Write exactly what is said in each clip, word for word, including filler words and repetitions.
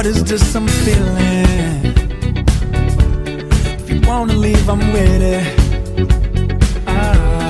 What is this I'm feeling? If you wanna leave, I'm with it. Ah.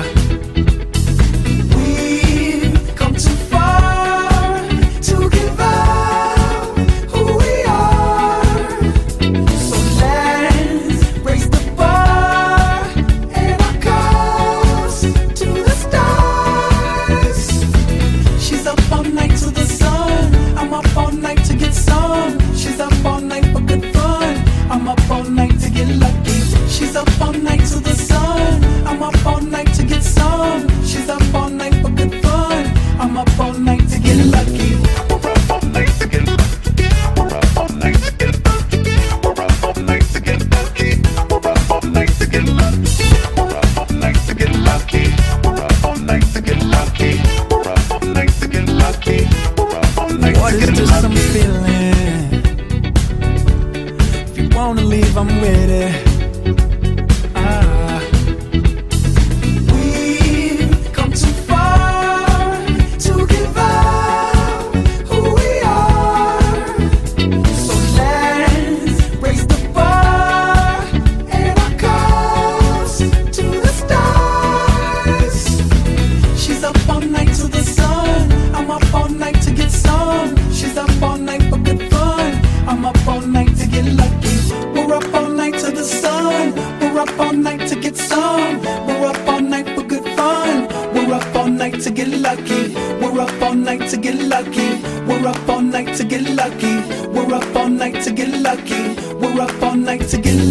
We've come too far to give up who we are. So let's raise the bar and our cups to the stars. She's up all night to the sun. I'm up all night to get some. She's up all night for good fun. I'm up all night to get lucky. She's up all night to the sun. I'm up all night to get some. She's up all night for good fun. I'm up all night to get lucky. We're up all night to get lucky. We're up all night to get lucky. We're up all night to get lucky. We're up all night to get lucky. We're up all night to get lucky. We're up all night to get lucky. We're up all night to get lucky. We're up all night What to is get this I'm lucky. feeling? If you wanna leave, I'm with it. Ah. We've come too far to give up who we are. So let's raise the bar and our cups to the stars. She's up all night to the sun. I'm up all night to get some. She's up all night for good fun. I'm up all night to get lucky. We're up all night to the sun. We're up all night to get some. We're up all night for good fun. We're up all night to get lucky. We're up all night to get lucky. We're up all night to get lucky. We're up all night to get lucky. We're up all night to get